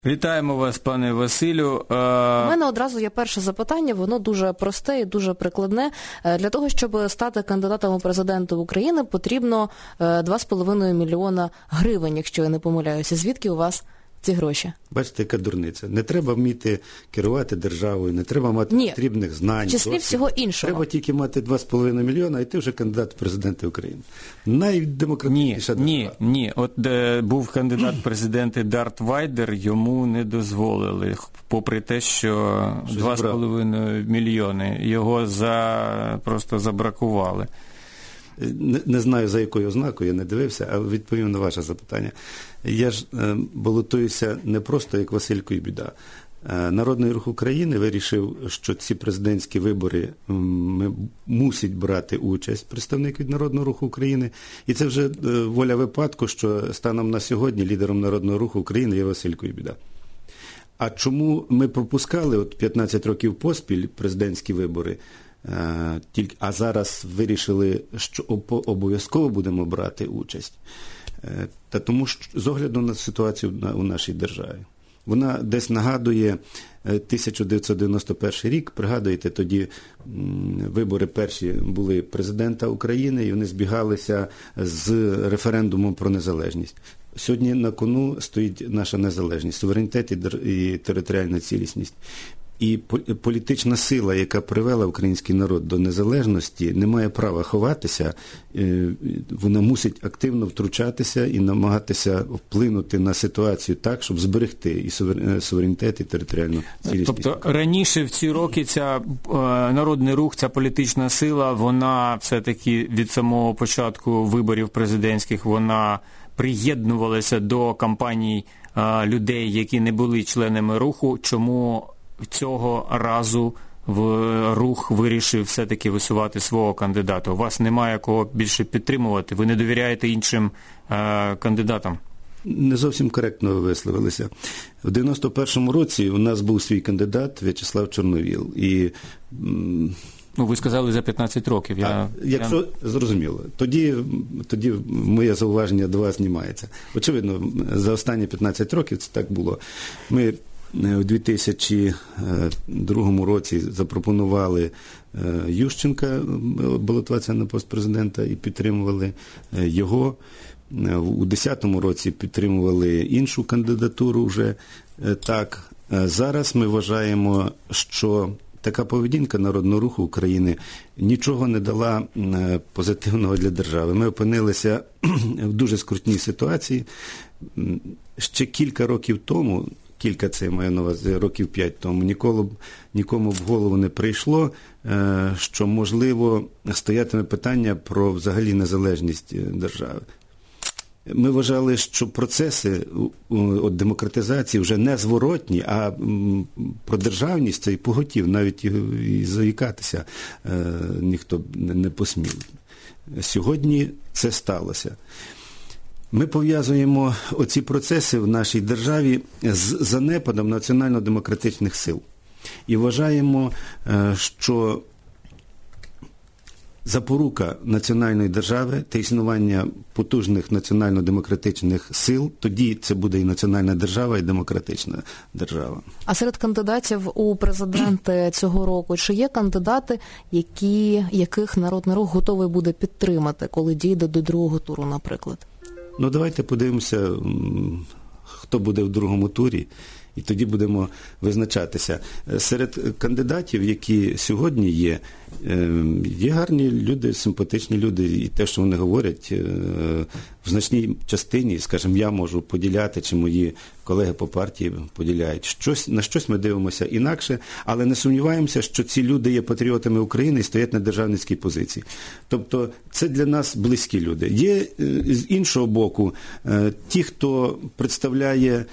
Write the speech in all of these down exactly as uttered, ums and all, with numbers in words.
Вітаємо вас, пане Василю. У мене одразу є перше запитання, воно дуже просте і дуже прикладне. Для того, щоб стати кандидатом у президенти України, потрібно два з половиною мільйона гривень, якщо я не помиляюся. Звідки у вас ці гроші? Бачите, яка дурниця. Не треба вміти керувати державою, не треба мати Ні, потрібних знань. в числі всього іншого. Треба тільки мати два з половиною мільйона, і ти вже кандидат в президенти України. Найдемократичніша держава. Ні, ні. От де був кандидат в президенти Дарт Вайдер, йому не дозволили, попри те, що два з половиною мільйони його за просто забракували. Не, не знаю, за якою ознакою, я не дивився, а відповім на ваше запитання. Я ж е, балотуюся не просто як Василь Куйбіда. Е, Народний рух України вирішив, що ці президентські вибори м, мусить брати участь представник від Народного руху України. І це вже е, воля випадку, що станом на сьогодні лідером Народного руху України є Василь Куйбіда. А чому ми пропускали от п'ятнадцять років поспіль президентські вибори, а зараз вирішили, що обов'язково будемо брати участь? Та тому що з огляду на ситуацію у нашій державі. Вона десь нагадує тисяча дев'ятсот дев'яносто перший рік, пригадуєте, тоді вибори перші були президента України, і вони збігалися з референдумом про незалежність. Сьогодні на кону стоїть наша незалежність, суверенітет і територіальна цілісність. І політична сила, яка привела український народ до незалежності, не має права ховатися, вона мусить активно втручатися і намагатися вплинути на ситуацію так, щоб зберегти і суверенітет, і територіальну цілісність. Тобто раніше в ці роки ця народний рух, ця політична сила, вона все-таки від самого початку виборів президентських, вона приєднувалася до кампаній людей, які не були членами руху. Чому цього разу в рух вирішив все-таки висувати свого кандидата? У вас немає кого більше підтримувати? Ви не довіряєте іншим е, кандидатам? Не зовсім коректно ви висловилися. В дев'яносто першому році у нас був свій кандидат В'ячеслав Чорновіл. І ну, ви сказали за п'ятнадцять років. Я, а, якщо, я... Зрозуміло. Тоді, тоді моє зауваження до вас знімається. Очевидно, за останні п'ятнадцять років це так було. Ми у дві тисячі другому році запропонували Ющенка балотуватися на пост президента і підтримували його. У дві тисячі десятому році підтримували іншу кандидатуру вже так. Зараз ми вважаємо, що така поведінка Народного руху України нічого не дала позитивного для держави. Ми опинилися в дуже скрутній ситуації. Ще кілька років тому, кілька це я маю на увазі, років п'ять тому, ніколи, нікому в голову не прийшло, що, можливо, стоятиме питання про взагалі незалежність держави. Ми вважали, що процеси от, демократизації вже не зворотні, а про державність це і поготів, навіть і, і заїкатися е, ніхто не посмів. Сьогодні це сталося. Ми пов'язуємо оці процеси в нашій державі з занепадом національно-демократичних сил. І вважаємо, що запорука національної держави та існування потужних національно-демократичних сил, тоді це буде і національна держава, і демократична держава. А серед кандидатів у президенти цього року, чи є кандидати, які, яких Народний рух готовий буде підтримати, коли дійде до другого туру, наприклад? Ну, давайте подивимося, хто буде в другому турі, і тоді будемо визначатися. Серед кандидатів, які сьогодні є, є гарні люди, симпатичні люди, і те, що вони говорять, в значній частині, скажімо, я можу поділяти, чи мої колеги по партії поділяють. Щось, на щось ми дивимося інакше, але не сумніваємося, що ці люди є патріотами України і стоять на державницькій позиції. Тобто це для нас близькі люди. Є з іншого боку ті, хто представляє,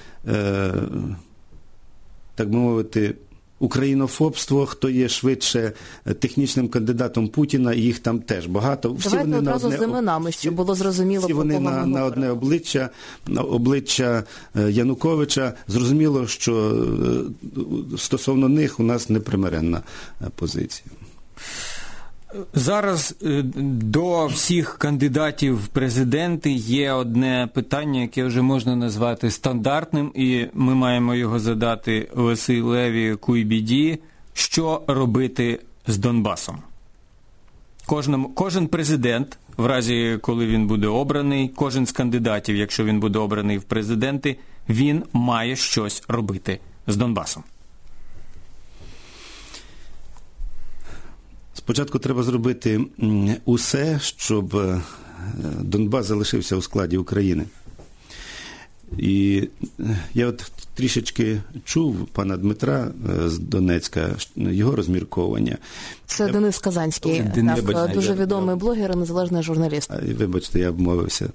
так би мовити, українофобство, хто є швидше технічним кандидатом Путіна, і їх там теж багато. Всі Давайте вони одразу одне, з іменами, щоб було зрозуміло, всі вони на, на одне обличчя, на обличчя Януковича. Зрозуміло, що стосовно них у нас непримиренна позиція. Зараз до всіх кандидатів в президенти є одне питання, яке вже можна назвати стандартним, і ми маємо його задати Василеві Куйбіді. Що робити з Донбасом? Кожен, кожен президент, в разі, коли він буде обраний, кожен з кандидатів, якщо він буде обраний в президенти, він має щось робити з Донбасом. Спочатку треба зробити усе, щоб Донбас залишився у складі України. І я от трішечки чув пана Дмитра з Донецька, його розмірковання. Це я... Денис Казанський, Денис, так, дуже відомий блогер і незалежний журналіст. Вибачте, я обмовився.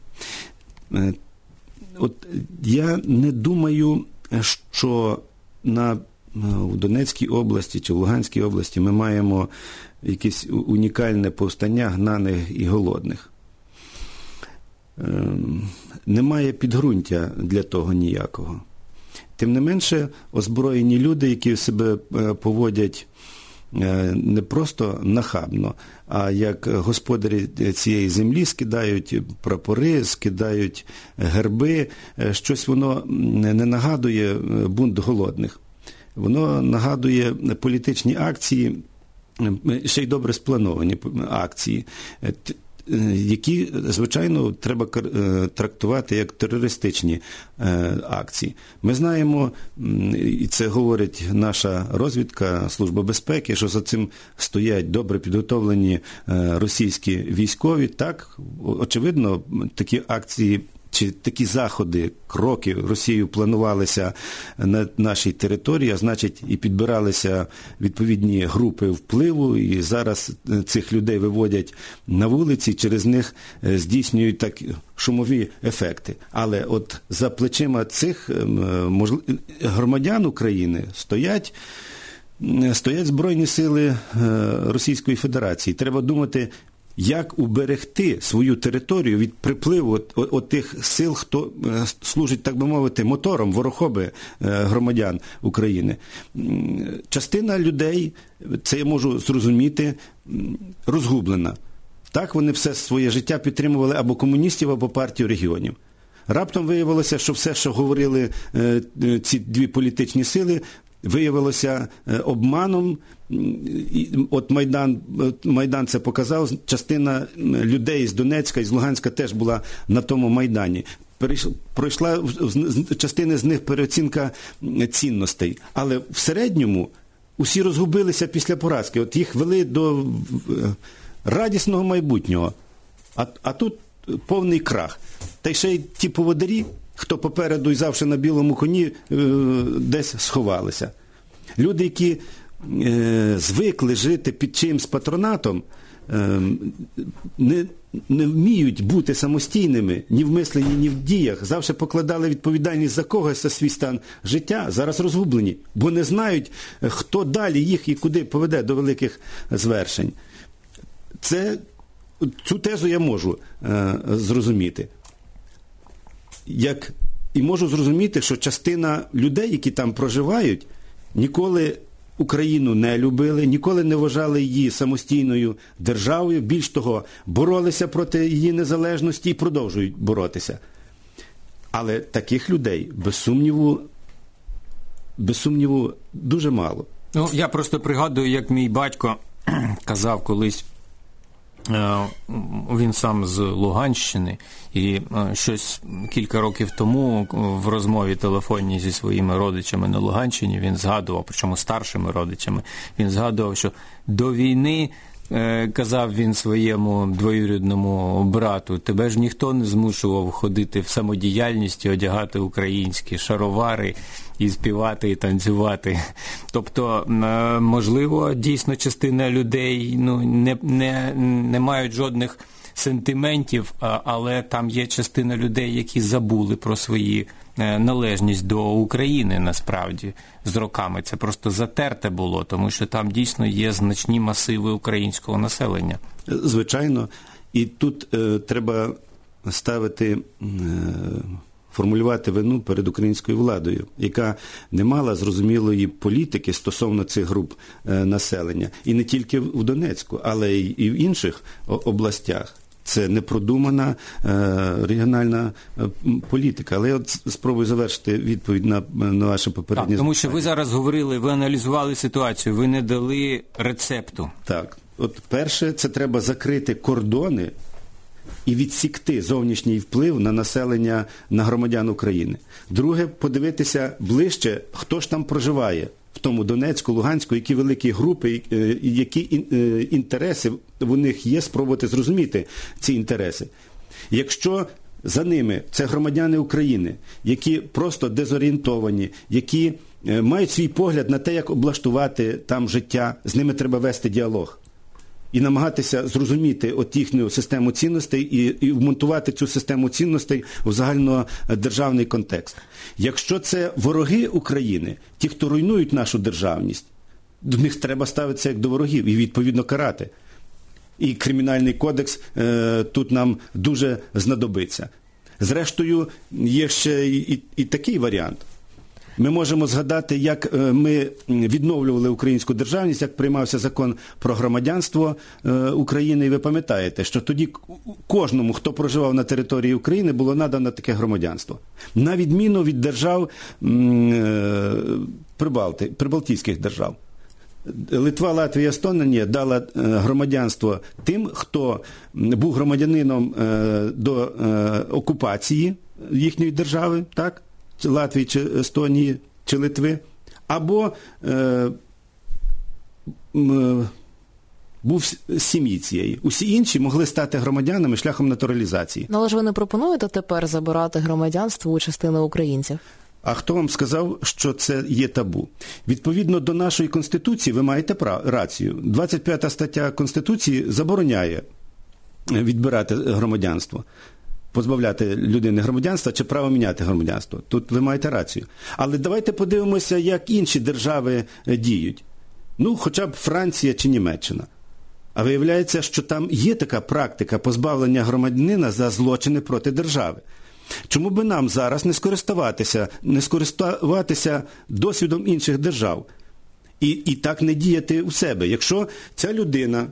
От я не думаю, що на, в Донецькій області чи в Луганській області ми маємо якесь унікальне повстання гнаних і голодних. Немає підґрунтя для того ніякого. Тим не менше, озброєні люди, які себе поводять не просто нахабно, а як господарі цієї землі, скидають прапори, скидають герби, щось воно не нагадує бунт голодних. Воно нагадує політичні акції, ще й добре сплановані акції, які, звичайно, треба трактувати як терористичні акції. Ми знаємо, і це говорить наша розвідка, Служба безпеки, що за цим стоять добре підготовлені російські військові. Так, очевидно, такі акції чи такі заходи, кроки Росією планувалися на нашій території, а значить і підбиралися відповідні групи впливу, і зараз цих людей виводять на вулиці, через них здійснюють так шумові ефекти. Але от за плечима цих можливо, громадян України стоять стоять Збройні сили Російської Федерації. Треба думати, як уберегти свою територію від припливу от, от, от тих сил, хто служить, так би мовити, мотором, ворохоби громадян України. Частина людей, це я можу зрозуміти, розгублена. Так, вони все своє життя підтримували або комуністів, або партію регіонів. Раптом виявилося, що все, що говорили ці дві політичні сили, виявилося обманом. От Майдан, Майдан це показав, частина людей з Донецька і з Луганська теж була на тому Майдані. Пройшла частина з них переоцінка цінностей. Але в середньому усі розгубилися після поразки. От їх вели до радісного майбутнього. А, а тут повний крах. Та й ще й ті поводирі, хто попереду і завжди на білому коні, десь сховалися. Люди, які е, звикли жити під чиїмсь патронатом, е, не, не вміють бути самостійними ні в мисленні, ні в діях. Завжди покладали відповідальність за когось за свій стан життя, зараз розгублені, бо не знають, хто далі їх і куди поведе до великих звершень. Це, цю тезу я можу е, зрозуміти. Як і можу зрозуміти, що частина людей, які там проживають, ніколи Україну не любили, ніколи не вважали її самостійною державою, більш того, боролися проти її незалежності і продовжують боротися. Але таких людей, без сумніву, без сумніву, дуже мало. Ну, я просто пригадую, як мій батько казав колись, він сам з Луганщини, і щось кілька років тому в розмові телефонній зі своїми родичами на Луганщині він згадував, причому старшими родичами, він згадував, що до війни, казав він своєму двоюрідному брату, тебе ж ніхто не змушував ходити в самодіяльність і одягати українські шаровари і співати, і танцювати. Тобто, можливо, дійсно частина людей ну, не, не, не мають жодних сентиментів, але там є частина людей, які забули про свої належність до України, насправді, з роками. Це просто затерте було, тому що там дійсно є значні масиви українського населення. Звичайно. І тут е, треба ставити е, формулювати вину перед українською владою, яка не мала зрозумілої політики стосовно цих груп е, населення. І не тільки в Донецьку, але й і в інших областях. Це непродумана е, регіональна е, політика. Але я от спробую завершити відповідь на, на ваше попереднє запитання. Тому що ви зараз говорили, ви аналізували ситуацію, ви не дали рецепту. Так. От перше, це треба закрити кордони і відсікти зовнішній вплив на населення, на громадян України. Друге, подивитися ближче, хто ж там проживає в тому Донецьку, Луганську, які великі групи, які інтереси у них є, спробувати зрозуміти ці інтереси. Якщо за ними це громадяни України, які просто дезорієнтовані, які мають свій погляд на те, як облаштувати там життя, з ними треба вести діалог. І намагатися зрозуміти от їхню систему цінностей і, і вмонтувати цю систему цінностей в загальнодержавний контекст. Якщо це вороги України, ті, хто руйнують нашу державність, до них треба ставитися як до ворогів і відповідно карати. І Кримінальний кодекс е, тут нам дуже знадобиться. Зрештою, є ще і, і, і такий варіант. Ми можемо згадати, як ми відновлювали українську державність, як приймався закон про громадянство України. І ви пам'ятаєте, що тоді кожному, хто проживав на території України, було надано таке громадянство. На відміну від держав Прибалти, прибалтійських держав. Литва, Латвія, Естонія дала громадянство тим, хто був громадянином до окупації їхньої держави, так? Латвії, чи Естонії, чи Литви, або е, м, був з сім'ї цієї. Усі інші могли стати громадянами шляхом натуралізації. Ну, але ж ви не пропонуєте тепер забирати громадянство у частини українців? А хто вам сказав, що це є табу? Відповідно до нашої Конституції, ви маєте рацію. двадцять п'ята стаття Конституції забороняє відбирати громадянство, позбавляти людини громадянства чи право міняти громадянство. Тут ви маєте рацію. Але давайте подивимося, як інші держави діють. Ну, хоча б Франція чи Німеччина. А виявляється, що там є така практика позбавлення громадянина за злочини проти держави. Чому би нам зараз не скористуватися, не скористуватися досвідом інших держав і, і так не діяти у себе? Якщо ця людина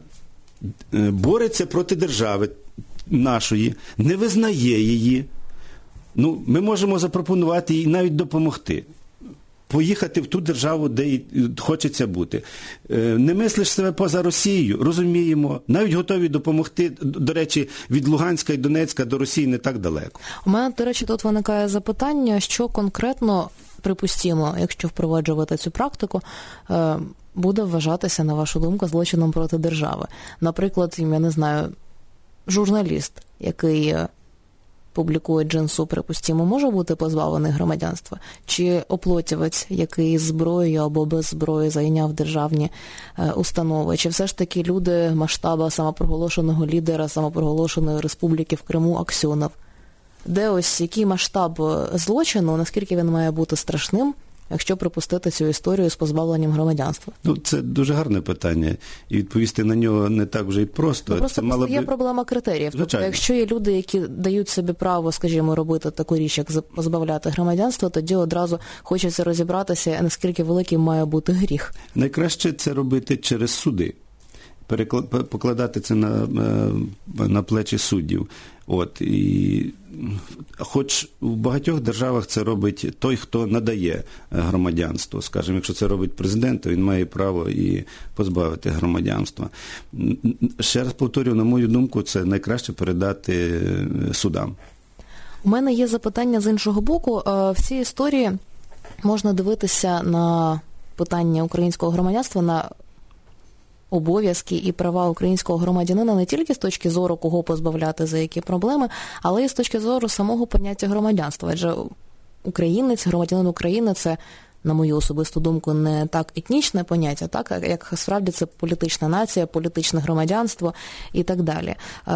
бореться проти держави нашої, не визнає її, ну, ми можемо запропонувати їй навіть допомогти. Поїхати в ту державу, де їй хочеться бути. Не мислиш себе поза Росією, розуміємо, навіть готові допомогти. До речі, від Луганська і Донецька до Росії не так далеко. У мене, до речі, тут виникає запитання, що конкретно, припустимо, якщо впроваджувати цю практику, буде вважатися, на вашу думку, злочином проти держави. Наприклад, я не знаю, журналіст, який публікує джинсу, припустимо, може бути позбавлений громадянства? Чи оплотівець, який з зброєю або без зброї зайняв державні е, установи? Чи все ж таки люди масштаба самопроголошеного лідера самопроголошеної республіки в Криму Аксьонов? Де ось який масштаб злочину, наскільки він має бути страшним, якщо припустити цю історію з позбавленням громадянства? Ну, це дуже гарне питання, і відповісти на нього не так вже й просто. Ну, просто, це мало просто є би... проблема критеріїв. Тобто, якщо є люди, які дають собі право, скажімо, робити таку річ, як позбавляти громадянства, тоді одразу хочеться розібратися, наскільки великим має бути гріх. Найкраще це робити через суди. Покладати це на, на плечі суддів. От, і, хоч в багатьох державах це робить той, хто надає громадянство. Скажімо, якщо це робить президент, то він має право і позбавити громадянства. Ще раз повторюю, на мою думку, це найкраще передати судам. У мене є запитання з іншого боку. В цій історії можна дивитися на питання українського громадянства, на обов'язки і права українського громадянина не тільки з точки зору, кого позбавляти, за які проблеми, але і з точки зору самого поняття громадянства. Адже українець, громадянин України – це, на мою особисту думку, не так етнічне поняття, так, як справді це політична нація, політичне громадянство і так далі.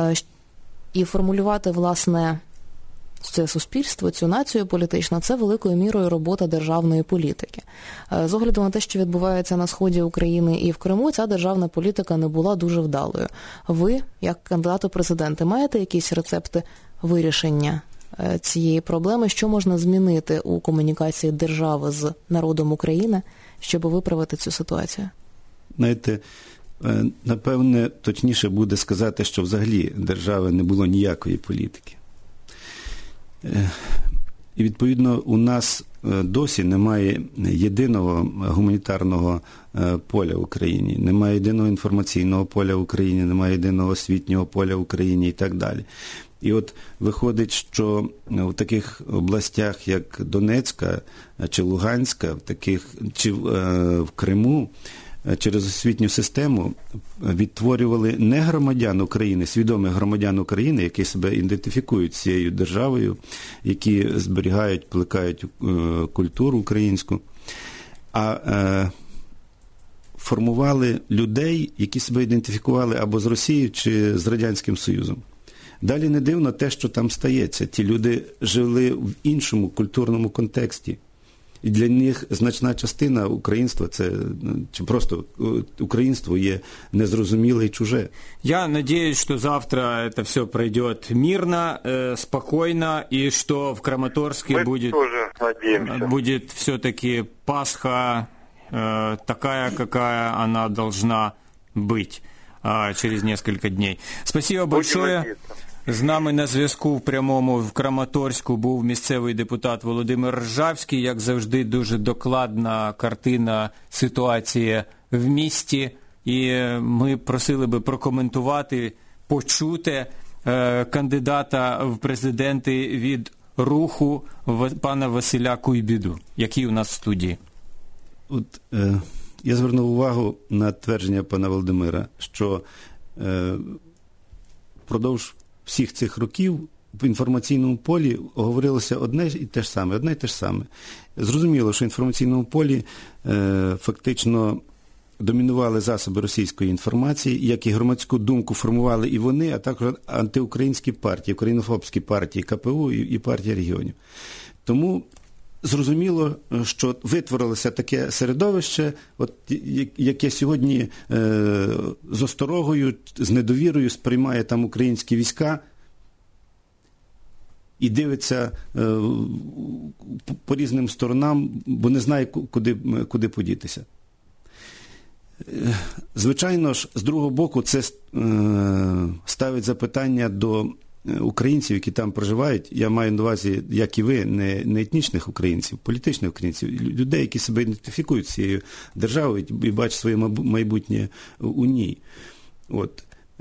І формулювати, власне, це суспільство, цю націю політичну, це великою мірою робота державної політики. З огляду на те, що відбувається на сході України і в Криму, ця державна політика не була дуже вдалою. Ви, як кандидат у президенти, маєте якісь рецепти вирішення цієї проблеми, що можна змінити у комунікації держави з народом України, щоб виправити цю ситуацію? Знаєте, напевне, точніше буде сказати, що взагалі держави не було ніякої політики. І, відповідно, у нас досі немає єдиного гуманітарного поля в Україні, немає єдиного інформаційного поля в Україні, немає єдиного освітнього поля в Україні і так далі. І от виходить, що в таких областях, як Донецька чи Луганська, в таких, чи в Криму, через освітню систему відтворювали не громадян України, свідомих громадян України, які себе ідентифікують з цією державою, які зберігають, плекають культуру українську, а е, формували людей, які себе ідентифікували або з Росією, чи з Радянським Союзом. Далі не дивно те, що там стається. Ті люди жили в іншому культурному контексті. І для них значна частина українства, це чи просто українство є незрозуміле і чуже. Я надеюсь, что завтра это все пройдет мирно, э, спокойно, и что в Краматорске Мы будет, тоже надеемся. будет все-таки Пасха э, такая, какая она должна быть э, через несколько дней. Спасибо большое. З нами на зв'язку в прямому в Краматорську був місцевий депутат Володимир Ржавський. Як завжди, дуже докладна картина ситуації в місті. І ми просили би прокоментувати, почути е, кандидата в президенти від руху пана Василя Куйбіду, який у нас в студії. От е, я звернув увагу на твердження пана Володимира, що е, впродовж всіх цих років в інформаційному полі говорилося одне і те ж саме, одне і те ж саме. Зрозуміло, що в інформаційному полі е, фактично домінували засоби російської інформації, як і громадську думку формували і вони, а також антиукраїнські партії, українофобські партії, ка пе у і, і партія регіонів. Тому зрозуміло, що витворилося таке середовище, от, яке сьогодні е, з осторогою, з недовірою сприймає там українські війська і дивиться е, по різним сторонам, бо не знає, куди, куди подітися. Звичайно ж, з другого боку, це е, ставить запитання до українців, які там проживають, я маю на увазі, як і ви, не, не етнічних українців, політичних українців, людей, які себе ідентифікують з цією державою і бачать своє майбутнє у ній. От.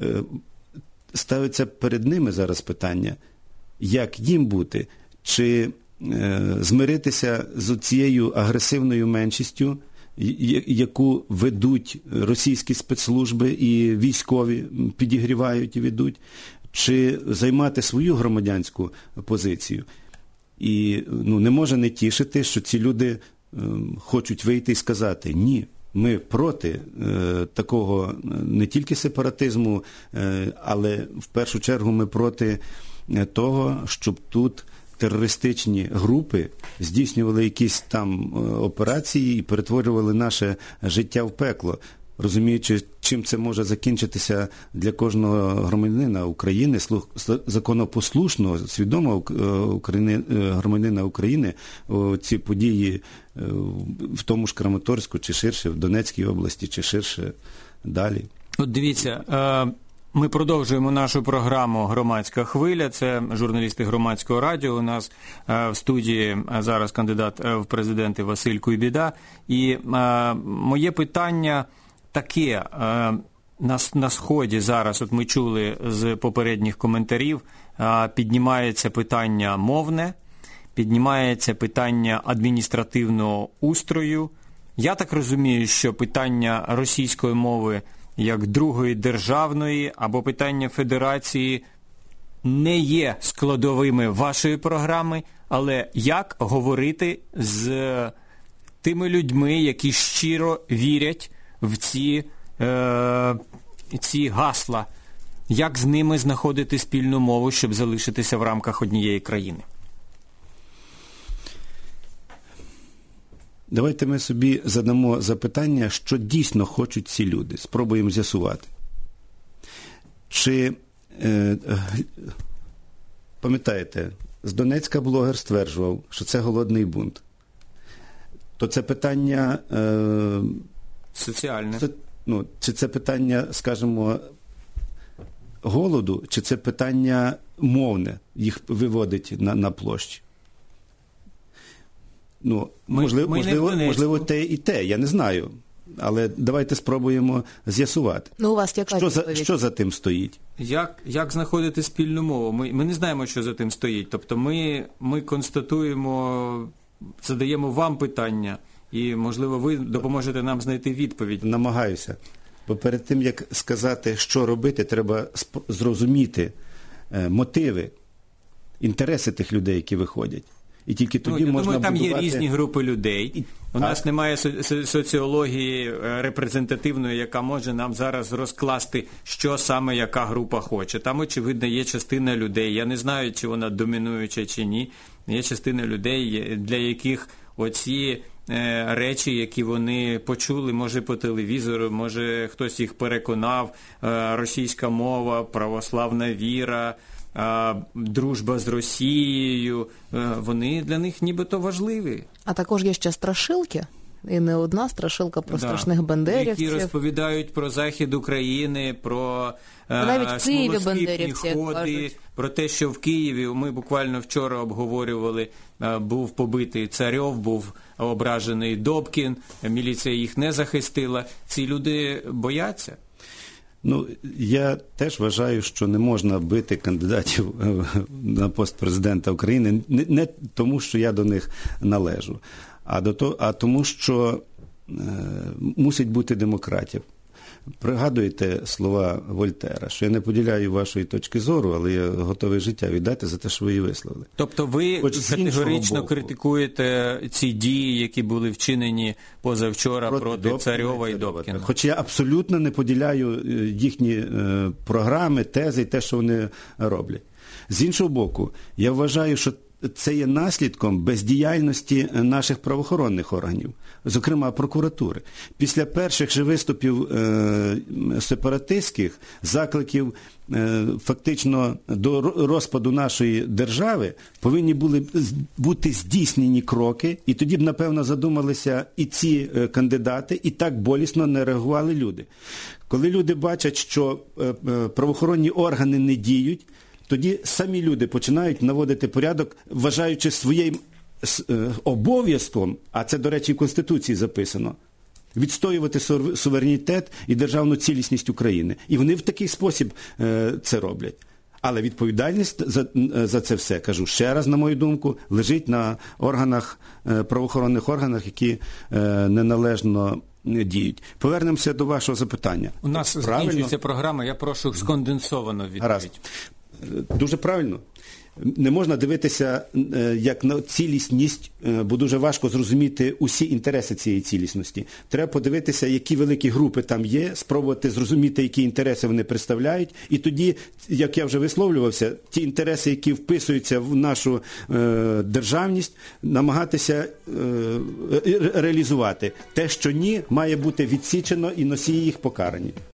Ставиться перед ними зараз питання, як їм бути, чи е, змиритися з цією агресивною меншістю, яку ведуть російські спецслужби і військові підігрівають і ведуть, чи займати свою громадянську позицію. І ну, не може не тішити, що ці люди е, хочуть вийти і сказати, ні, ми проти е, такого не тільки сепаратизму, е, але в першу чергу ми проти того, щоб тут терористичні групи здійснювали якісь там операції і перетворювали наше життя в пекло, розуміючи, чим це може закінчитися для кожного громадянина України, законопослушного, свідомого громадянина України, ці події в тому ж Краматорську, чи ширше, в Донецькій області, чи ширше далі. От дивіться, ми продовжуємо нашу програму «Громадська хвиля». Це журналісти Громадського радіо. У нас в студії зараз кандидат в президенти Василь Куйбіда. І моє питання таке. На, на Сході зараз, от ми чули з попередніх коментарів, піднімається питання мовне, піднімається питання адміністративного устрою. Я так розумію, що питання російської мови як другої державної або питання федерації не є складовими вашої програми, але як говорити з тими людьми, які щиро вірять в ці, е, ці гасла, як з ними знаходити спільну мову, щоб залишитися в рамках однієї країни? Давайте ми собі задамо запитання, що дійсно хочуть ці люди. Спробуємо з'ясувати. Чи е, пам'ятаєте, з Донецька блогер стверджував, що це голодний бунт. То це питання... Е, соціальне. Це, ну, чи це питання, скажімо, голоду, чи це питання мовне, їх виводить на, на площі? Ну, ми, можливо, ми можливо, можливо, те і те, я не знаю. Але давайте спробуємо з'ясувати. Ну, у вас яка що, за, що за тим стоїть? Як, як знаходити спільну мову? Ми, ми не знаємо, що за тим стоїть. Тобто ми, ми констатуємо, задаємо вам питання, і, можливо, ви допоможете нам знайти відповідь. Намагаюся. Бо перед тим, як сказати, що робити, треба зрозуміти е, мотиви, інтереси тих людей, які виходять. І тільки тоді ну, я можна думаю, там будувати... є різні групи людей. І... У нас а... немає со- соціології репрезентативної, яка може нам зараз розкласти, що саме яка група хоче. Там, очевидно, є частина людей. Я не знаю, чи вона домінуюча, чи ні. Є частина людей, для яких оці е, речі, які вони почули, може по телевізору, може хтось їх переконав, е, російська мова, православна віра, дружба з Росією, вони для них нібито важливі. А також є ще страшилки, і не одна страшилка про да. страшних бандерівців. Які розповідають про захід України, про навіть в Києві бандерівці ходи, про те, що в Києві, ми буквально вчора обговорювали, був побитий Царьов, був ображений Добкін, міліція їх не захистила. Ці люди бояться. Ну, я теж вважаю, що не можна бити кандидатів на пост президента України не, не тому, що я до них належу, а, до того, а тому, що е, мусить бути демократія. Пригадуєте слова Вольтера, що я не поділяю вашої точки зору, але я готовий життя віддати за те, що ви її висловили. Тобто ви Хоч категорично критикуєте ці дії, які були вчинені позавчора проти, проти Добкіна, Царьова і Добкіна? Хоч я абсолютно не поділяю їхні е, програми, тези і те, що вони роблять. З іншого боку, я вважаю, що це є наслідком бездіяльності наших правоохоронних органів, зокрема прокуратури. Після перших же виступів е, сепаратистських, закликів е, фактично до розпаду нашої держави, повинні були бути здійснені кроки, і тоді б, напевно, задумалися і ці е, кандидати, і так болісно не реагували люди. Коли люди бачать, що е, е, правоохоронні органи не діють, тоді самі люди починають наводити порядок, вважаючи своїм обов'язком, а це, до речі, в Конституції записано, відстоювати суверенітет і державну цілісність України. І вони в такий спосіб е, це роблять. Але відповідальність за, за це все, кажу ще раз, на мою думку, лежить на органах, е, правоохоронних органах, які е, неналежно діють. Повернемося до вашого запитання. У нас Правильно? закінчується програма, я прошу сконденсовано відповідь. Гаразд. Дуже правильно. Не можна дивитися як на цілісність, бо дуже важко зрозуміти усі інтереси цієї цілісності. Треба подивитися, які великі групи там є, спробувати зрозуміти, які інтереси вони представляють, і тоді, як я вже висловлювався, ті інтереси, які вписуються в нашу е, державність, намагатися е, реалізувати. Те, що ні, має бути відсічено і носії їх покарані.